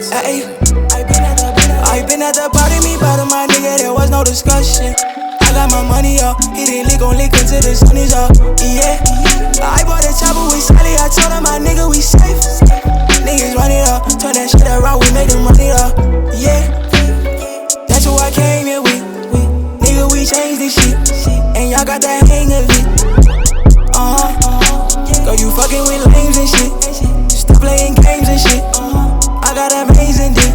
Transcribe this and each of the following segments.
Ayy, I been at the bottom, me bottom, my nigga, there was no discussion. I got my money up, hit it, lick gon' lick until the sun is up. Yeah, I bought a chopper with Sally, I told her my nigga we safe. Niggas run it up, turn that shit around, we make them run it up. Yeah, that's who I came here with. Nigga, we changed this shit, and y'all got that hang of it. Girl, you fucking with lames and shit. Stop playing games and shit. I got amazing dick.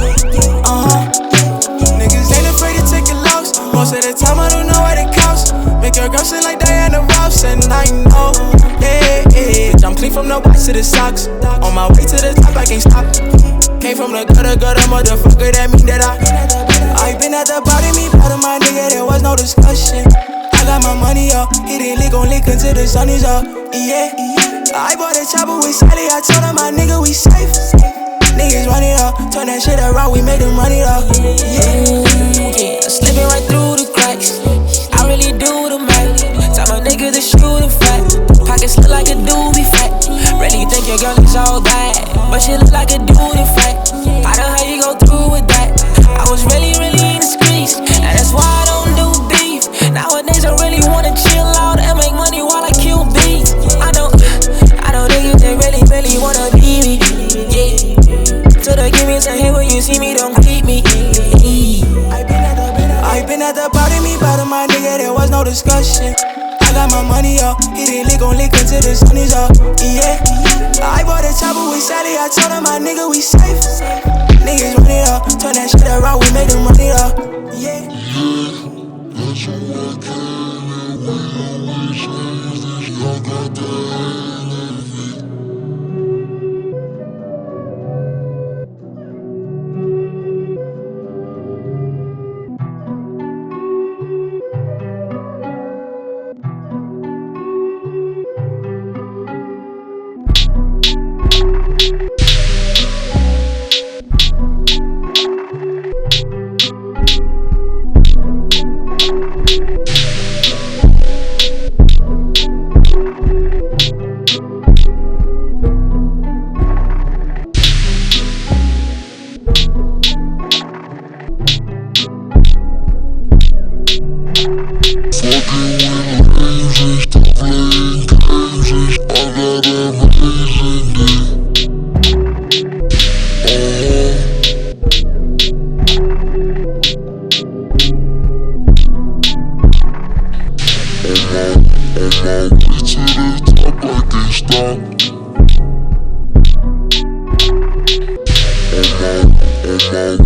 Niggas ain't afraid to take a loss. Most of the time I don't know what it costs. Make your girl sing like Diana Ross, and I know. Yeah, yeah. Bitch, I'm clean from the bottom to the socks. On my way to the top, I can't stop. Came from the gutter, motherfucker. That mean that I been at the bottom, me bottom, my nigga. There was no discussion. I got my money up, hit it, lick gon' lick until the sun is up. Yeah, I bought a chopper with Sally, I told her my nigga we safe. Niggas run it up, turn that shit around, we make them run it up. Yeah, slipping right through the cracks. I really do the math. Tell my nigga to shoot a fat. Pockets look like a doobie fat. Really think your girl is all bad, but she look like a dude in fact. I know how you go through with that. I was really in the streets, and that's why I don't do beef. Nowadays I really wanna chill out and make money while I kill beats. I know niggas that really wanna be me. Yeah, so they give me some hate when you see me, don't creep me. I been at the bottom, me bottom, my nigga, there was no discussion. I got my money up, hit it, lick gon' lick until the sun is up. Yeah, I bought a chopper with Sally, I told her my nigga we safe. Niggas run it up, turn that shit around, we make them run it up. Yeah. That's who I came and we always change this. Y'all got the hang of it. On my